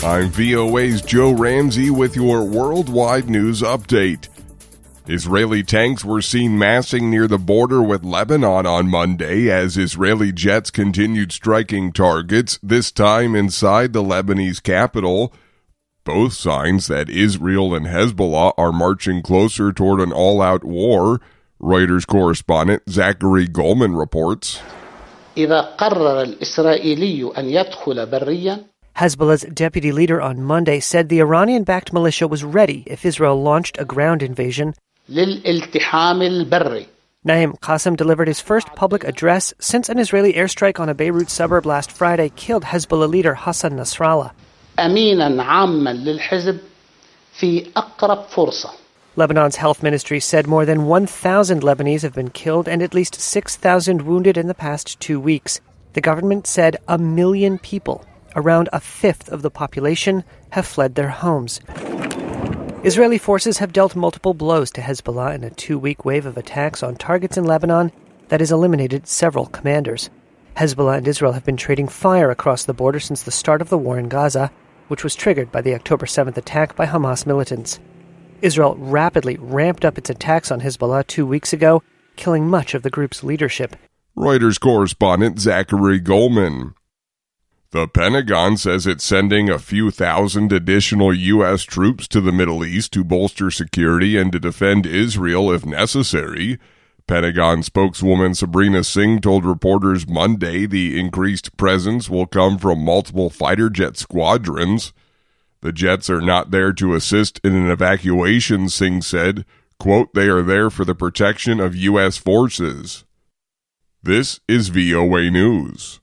I'm VOA's Joe Ramsey with your worldwide news update. Israeli tanks were seen massing near the border with Lebanon on Monday as Israeli jets continued striking targets, this time inside the Lebanese capital. Both signs that Israel and Hezbollah are marching closer toward an all-out war. Reuters correspondent Zachary Goldman reports. إذا قرر الإسرائيلي أن يدخل برياً. Hezbollah's deputy leader on Monday said the Iranian-backed militia was ready if Israel launched a ground invasion. للالتحام البري. Naim Qassem delivered his first public address since an Israeli airstrike on a Beirut suburb last Friday killed Hezbollah leader Hassan Nasrallah. أميناً عاماً للحزب في أقرب فرصة. Lebanon's health ministry said more than 1,000 Lebanese have been killed and at least 6,000 wounded in the past 2 weeks. The government said 1 million people, around a fifth of the population, have fled their homes. Israeli forces have dealt multiple blows to Hezbollah in a 2-week wave of attacks on targets in Lebanon that has eliminated several commanders. Hezbollah and Israel have been trading fire across the border since the start of the war in Gaza, which was triggered by the October 7th attack by Hamas militants. Israel rapidly ramped up its attacks on Hezbollah 2 weeks ago, killing much of the group's leadership. Reuters correspondent Zachary Goldman. The Pentagon says it's sending a few thousand additional U.S. troops to the Middle East to bolster security and to defend Israel if necessary. Pentagon spokeswoman Sabrina Singh told reporters Monday the increased presence will come from multiple fighter jet squadrons. The jets are not there to assist in an evacuation, Singh said. Quote, they are there for the protection of U.S. forces. This is VOA News.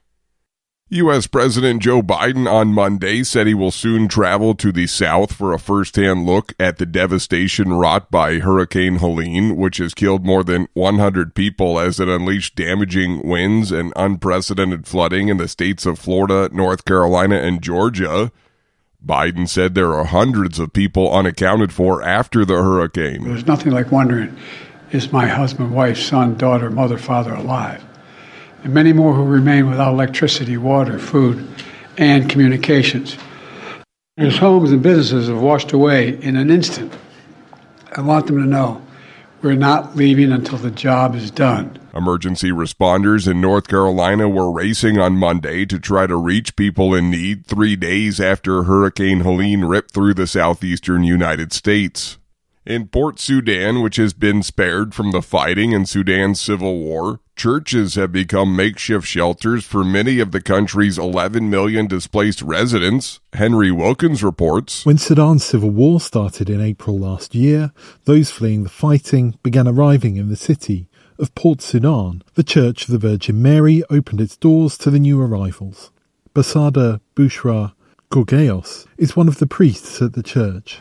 U.S. President Joe Biden on Monday said he will soon travel to the South for a first-hand look at the devastation wrought by Hurricane Helene, which has killed more than 100 people as it unleashed damaging winds and unprecedented flooding in the states of Florida, North Carolina, and Georgia. Biden said there are hundreds of people unaccounted for after the hurricane. There's nothing like wondering, is my husband, wife, son, daughter, mother, father alive? And many more who remain without electricity, water, food, and communications. Whose homes and businesses have washed away in an instant. I want them to know we're not leaving until the job is done. Emergency responders in North Carolina were racing on Monday to try to reach people in need 3 days after Hurricane Helene ripped through the southeastern United States. In Port Sudan, which has been spared from the fighting in Sudan's civil war, churches have become makeshift shelters for many of the country's 11 million displaced residents. Henry Wilkins reports. When Sudan's civil war started in April last year, those fleeing the fighting began arriving in the city of Port Sudan. The Church of the Virgin Mary opened its doors to the new arrivals. Basada Bushra Gorgeos is one of the priests at the church.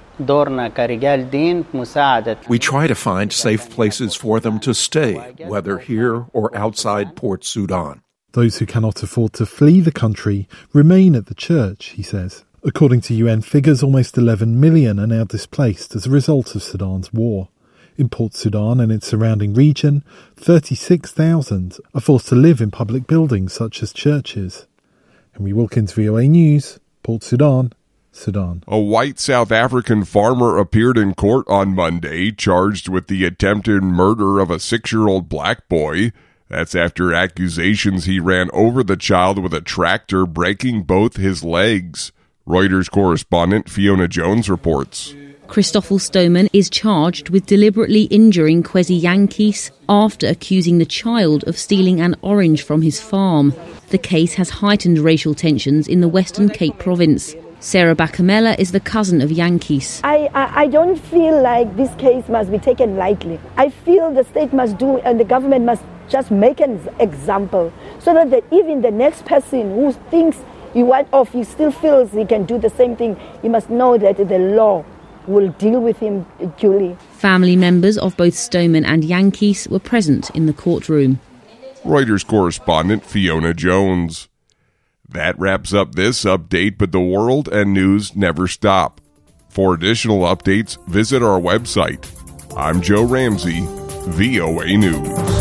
We try to find safe places for them to stay, whether here or outside Port Sudan. Those who cannot afford to flee the country remain at the church, he says. According to UN figures, almost 11 million are now displaced as a result of Sudan's war. In Port Sudan and its surrounding region, 36,000 are forced to live in public buildings such as churches. Henry Wilkins, VOA News, Port Sudan, Sudan. A white South African farmer appeared in court on Monday, charged with the attempted murder of a 6-year-old black boy. That's after accusations he ran over the child with a tractor, breaking both his legs. Reuters correspondent Fiona Jones reports. Christoffel Stoneman is charged with deliberately injuring Kwesi Yankees after accusing the child of stealing an orange from his farm. The case has heightened racial tensions in the Western Cape province. Sarah Bakamela is the cousin of Yankees. I don't feel like this case must be taken lightly. I feel the state must do and the government must just make an example so that even the next person who thinks he still feels he can do the same thing, he must know that the law will deal with him duly. Family members of both Stoneman and Yankees were present in the courtroom. Reuters correspondent Fiona Jones. That wraps up this update, but the world and news never stop. For additional updates, visit our website. I'm Joe Ramsey, VOA News.